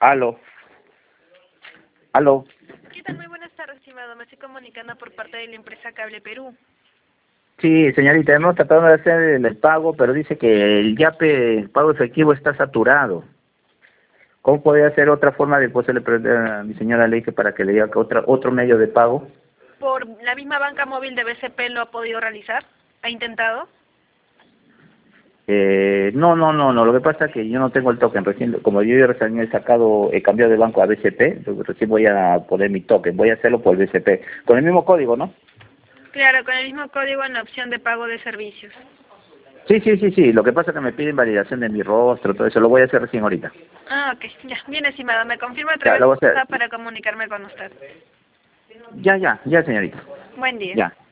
Aló. Aló. ¿Qué tal? Muy buenas tardes, estimado. Me estoy comunicando por parte de la empresa Cable Perú. Sí, señorita, hemos tratado de hacer el pago, pero dice que el YAPE, el pago efectivo, está saturado. ¿Cómo podría hacer otra forma de poderle preguntar a mi señora Leite para que le diga que otro medio de pago? ¿Por la misma banca móvil de BCP lo ha podido realizar? ¿Ha intentado? No. Lo que pasa es que yo no tengo el token. Recién, como yo recién he cambiado de banco a BCP, entonces recién voy a poner mi token. Voy a hacerlo por BCP. Con el mismo código, ¿no? Claro, con el mismo código en la opción de pago de servicios. Sí. Lo que pasa es que me piden validación de mi rostro, todo eso. Lo voy a hacer recién ahorita. Ah, ok. Ya, bien, estimado. Me confirma a Ya, través lo de voy a hacer. WhatsApp para comunicarme con usted. Ya, señorita. Buen día. Ya.